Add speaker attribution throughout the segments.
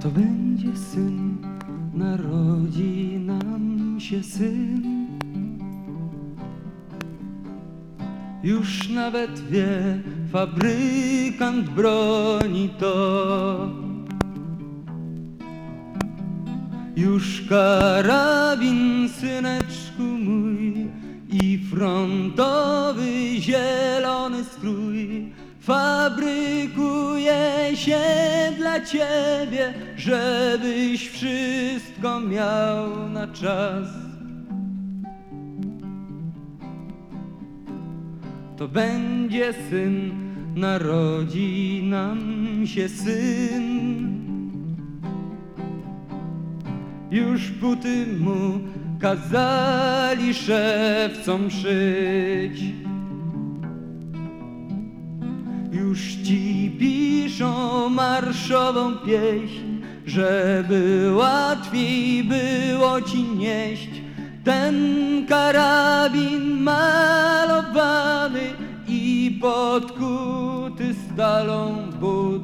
Speaker 1: To będzie syn, narodzi nam się syn. Już nawet wie fabrykant broni to. Już karabin, syneczku mój, i frontowy zielony strój fabrykuje się dla ciebie, żebyś wszystko miał na czas. To będzie syn, narodzi nam się syn. Już buty mu kazali szewcom szyć. Już ci piszą marszową pieśń, żeby łatwiej było ci nieść ten karabin malowany i podkuty stalą but.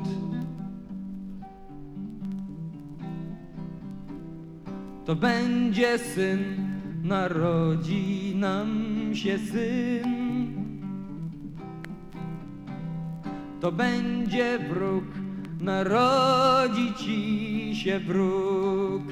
Speaker 1: To będzie syn, narodzi nam się syn. To będzie wróg, narodzi ci się wróg.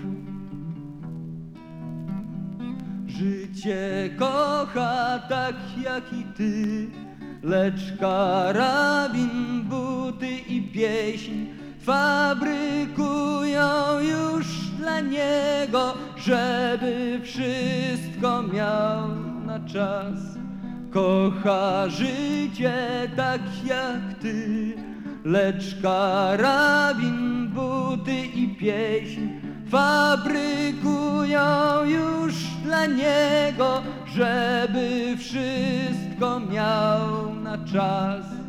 Speaker 1: Życie kocha tak jak i ty, lecz karabin, buty i pieśń fabrykują już dla niego, żeby wszystko miał na czas. Kocha życie tak jak ty, lecz karabin, buty i pieśń fabrykują już dla niego, żeby wszystko miał na czas.